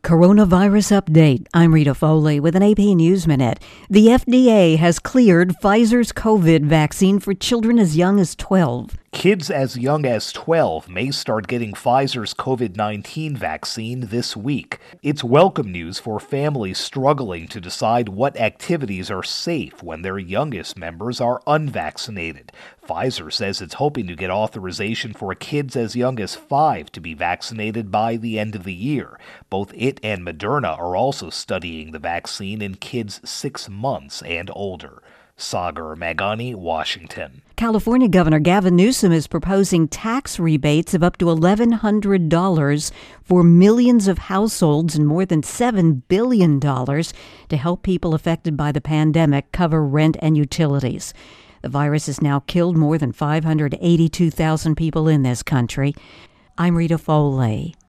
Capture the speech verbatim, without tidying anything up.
Coronavirus update. I'm Rita Foley with an A P News Minute. The F D A has cleared Pfizer's COVID vaccine for children as young as twelve. Kids as young as twelve may start getting Pfizer's COVID nineteen vaccine this week. It's welcome news for families struggling to decide what activities are safe when their youngest members are unvaccinated. Pfizer says it's hoping to get authorization for kids as young as five to be vaccinated by the end of the year. Both it and Moderna are also studying the vaccine in kids six months and older. Sagar Magani, Washington. California Governor Gavin Newsom is proposing tax rebates of up to eleven hundred dollars for millions of households and more than seven billion dollars to help people affected by the pandemic cover rent and utilities. The virus has now killed more than five hundred eighty-two thousand people in this country. I'm Rita Foley.